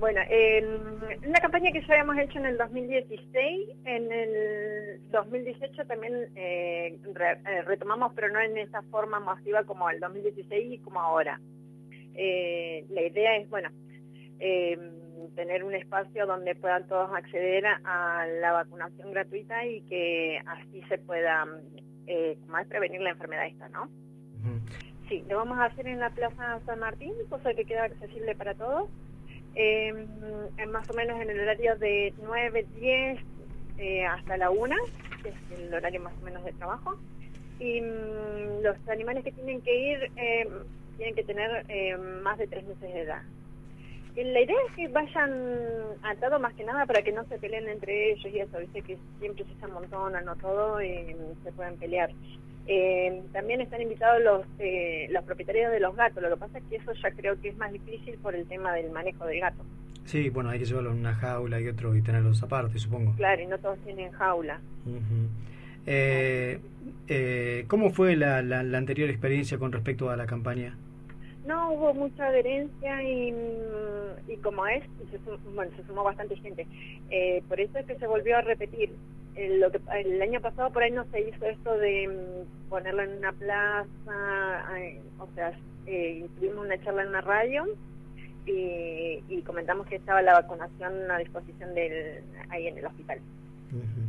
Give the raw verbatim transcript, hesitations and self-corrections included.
Bueno, eh, una campaña que ya habíamos hecho en el dos mil dieciséis, en el dos mil dieciocho también eh, re, eh, retomamos, pero no en esa forma masiva como el dos mil dieciséis y como ahora. Eh, la idea es, bueno, eh, tener un espacio donde puedan todos acceder a, a la vacunación gratuita y que así se pueda eh, más prevenir la enfermedad esta, ¿no? Uh-huh. Sí, lo vamos a hacer en la Plaza San Martín, cosa que queda accesible para todos. Eh, más o menos en el horario de nueve, diez eh, hasta la una, que es el horario más o menos de trabajo, y mm, los animales que tienen que ir eh, tienen que tener eh, más de tres meses de edad. Y la idea es que vayan atados más que nada para que no se peleen entre ellos y eso, viste que siempre se amontonan o todo y se pueden pelear. Eh, también están invitados los eh, los propietarios de los gatos. Lo que pasa es que eso ya creo que es más difícil por el tema del manejo del gato. Sí, bueno, hay que llevarlo en una jaula y otro y tenerlos aparte, supongo. Claro, y no todos tienen jaula. Uh-huh. eh, eh, ¿Cómo fue la, la, la anterior experiencia con respecto a la campaña? No hubo mucha adherencia y, y como es, se sumó, bueno, se sumó bastante gente. Eh, por eso es que se volvió a repetir. El, lo que, el año pasado por ahí no se hizo esto de um, ponerlo en una plaza, eh, o sea, eh, tuvimos una charla en una radio y, y comentamos que estaba la vacunación a disposición del ahí en el hospital. Uh-huh.